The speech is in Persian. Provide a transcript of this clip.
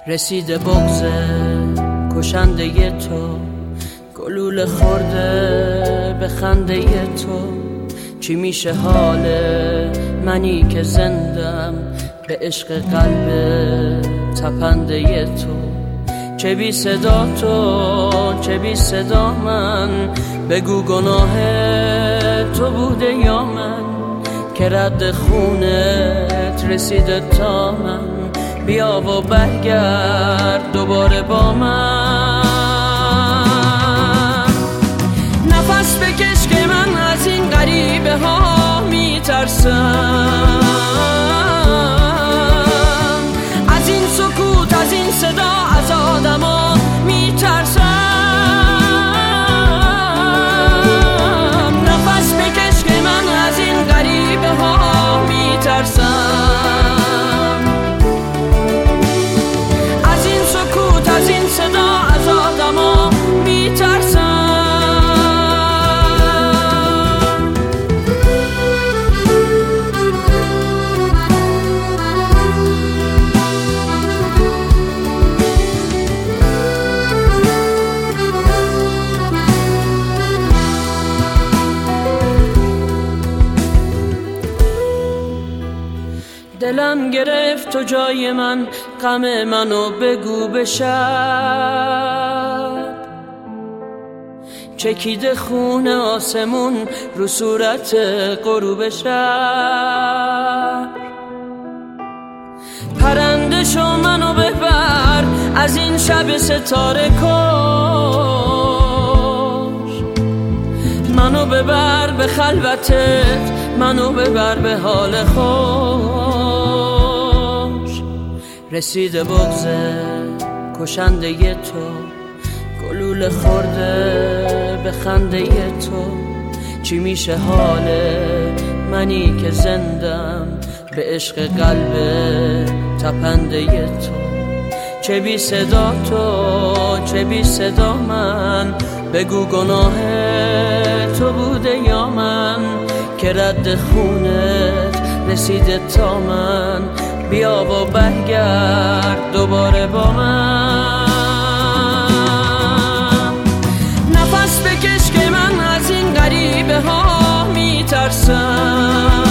رسیده بغض کشنده تو، گلوله خورده به خنده تو. چی میشه حال منی که زندم به عشق قلب تپنده تو؟ چه بی صدا تو، چه بی صدا من، بگو گناه تو بوده یا من که رد خونت رسیده تا من. بیا و برگرد دوباره با من، نفس بکش که من از این غریبه ها میترسم، از این سکوت، از این صدا، از آدما میترسم. نفس بکش که من از این غریبه ها میترسم، از این سکوت، از این صدا، از آدما میترسم. دلم گرفت تو جای من، غم منو بگو بشد. چکیده خون آسمون رو صورت غروب شب. پرنده شو منو ببر از این شب ستاره کش، منو ببر به خلوتت، منو ببر به حال خوش. رسیده بغض کشنده تو، گلوله خورده به خنده تو. چی میشه حال منی که زندم به عشق قلب تپنده تو؟ چه بی صدا تو، چه بی صدا من، بگو گناه تو بوده یا من که رد خونت رسیده تا من. بیا و برگرد دوباره با من، نفس بکش که من از این غریبه ها میترسم،